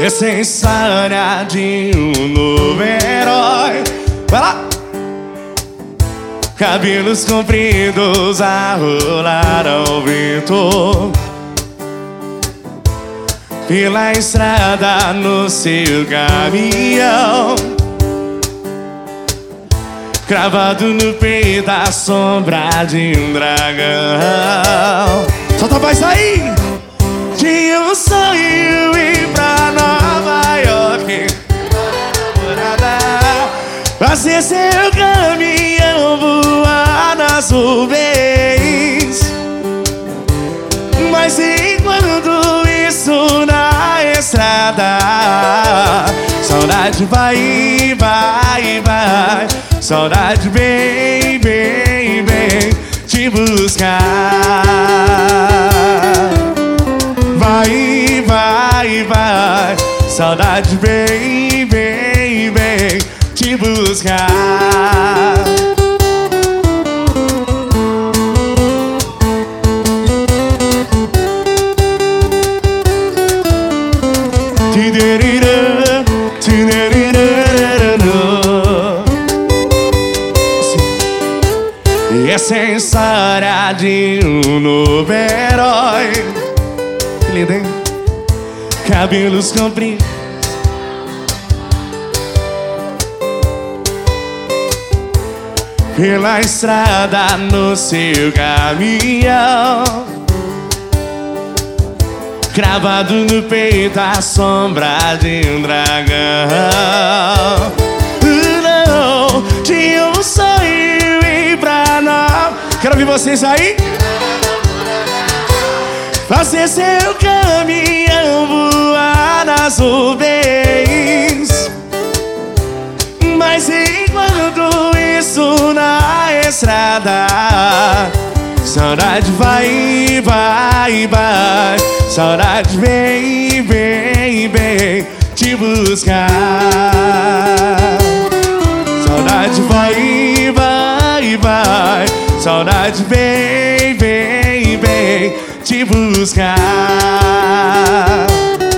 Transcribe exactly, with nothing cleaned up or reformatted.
Essa é a história de um novo herói. Vai lá! Cabelos compridos a rolar ao vento, pela estrada no seu caminhão, cravado no peito a sombra de um dragão. Solta a voz aí! Tinha um sonho ir pra Nova York, fazer seu caminhão voar nas nuvens. Mas enquanto isso na estrada, saudade vai, vai, vai. Saudade vem, vem, vem te buscar. Vai, vai, vai. Saudade vem, vem, vem te buscar. Essa é a história de um novo herói. Que lindo, hein? Cabelos compridos, pela estrada no seu caminhão, cravado no peito a sombra de um dragão. Não, tinha um sonho ir pra nós. Quero ouvir vocês aí. Fazer seu caminhão voar nas nuvens. Mas enquanto isso na estrada, saudade vai, vai, vai. Saudade vem, vem, vem te buscar. Saudade vai, vai, vai. Saudade vem, vem, vem te buscar.